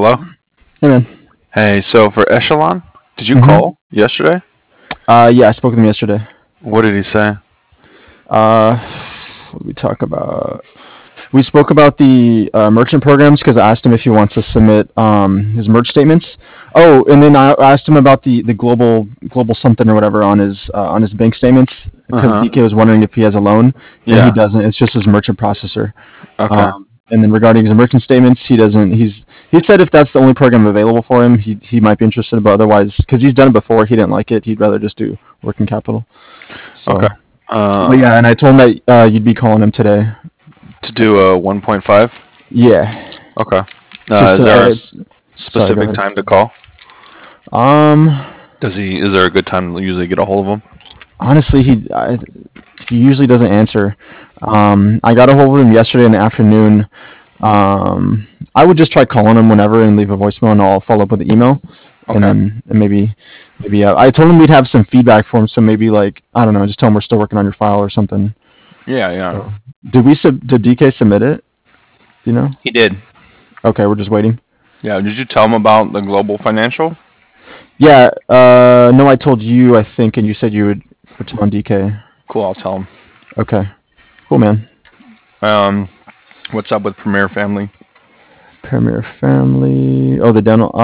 Hello? Hey man. Hey, so for Echelon, did you hmm call yesterday? Yeah, I spoke with him yesterday. What did he say? Uh, what did we talk about? We spoke about the merchant programs because I asked him if he wants to submit his merch statements. Oh, and then I asked him about the global something or whatever on his bank statements because Uh-huh. DK was wondering if he has a loan, and he Yeah. doesn't. It's just his merchant processor. Okay. And then regarding his merchant statements, he doesn't. He said if that's the only program available for him, he might be interested, but otherwise, because he's done it before, he didn't like it. He'd rather just do working capital. Okay. So, but Uh, yeah, and I told him that you'd be calling him today. to do a 1.5? Yeah, Okay. just Is there a sorry, go specific ahead. time to call? Um, Is there a good time to usually get a hold of him? honestly, he usually doesn't answer. I got a hold of him yesterday in the afternoon. I would just try calling him whenever and leave a voicemail, and I'll follow up with an email, and Okay. then and maybe I told him we'd have some feedback for him, so maybe like I don't know, just tell him we're still working on your file or something. Yeah, yeah. So did DK submit it? Do you know? He did. Okay, we're just waiting. Yeah, did you tell him about the global financial? Yeah, no, I told you, I think, and you said you would tell on DK. Cool, I'll tell him. Okay, cool, man. Um, what's up with Premier Family? Premier Family. Oh, the dental.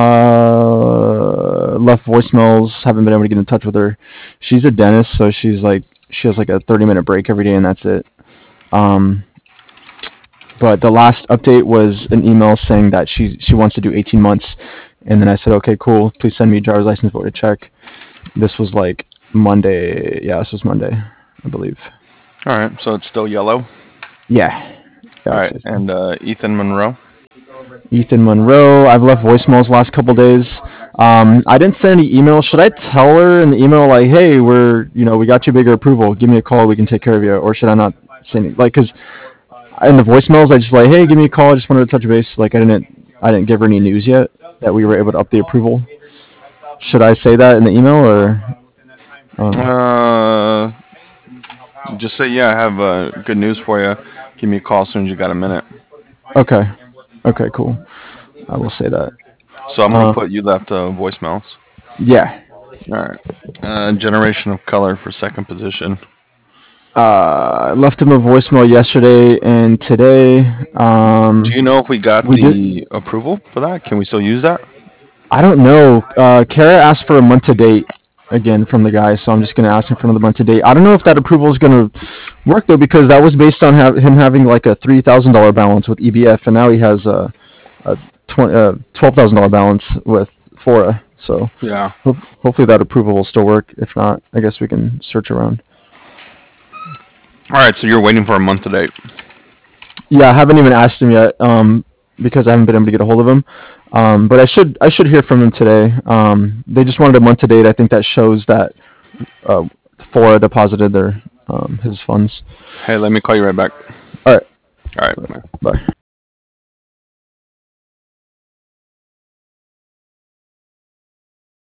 Left voicemails. Haven't been able to get in touch with her. She's a dentist, so she has like a 30-minute break every day, and that's it. Um, but the last update was an email saying that she wants to do 18 months, and then I said, okay, cool. Please send me driver's license voter check. This was like Monday. Yeah, this was Monday, I believe. All right, so it's still yellow. Yeah, I All would right, say so. and Ethan Monroe. Ethan Monroe. I've left voicemails last couple days. I didn't send any email. Should I tell her in the email like, "Hey, we got you bigger approval. Give me a call. We can take care of you," or should I not say anything? Like, cause in the voicemails, I just like, "Hey, give me a call. I just wanted to touch base." Like, I didn't give her any news yet that we were able to up the approval. Should I say that in the email or? Uh, Uh, just say, yeah, I have good news for you. Give me a call as soon as you got a minute. okay. Okay. Cool. I will say that. So I'm gonna Uh, put you left voicemails. yeah. All right. Generation of Color for second position. I left him a voicemail yesterday and today. Do you know if we got We did. the approval for that? Can we still use that? I don't know. Kara asked for a month to date again from the guy, so I'm just gonna ask him for another month to date. I don't know if that approval is gonna work though, because that was based on him having like a $3,000 balance with EBF, and now he has a $12,000 balance with Fora. So Yeah. hopefully that approval will still work. If not, I guess we can search around. All right. So you're waiting for a month to date. Yeah, I haven't even asked him yet, because I haven't been able to get a hold of him. But I should hear from him today. They just wanted a month to date. I think that shows that Fora deposited their his funds. Hey, let me call you right back. All right, All right. Bye. bye.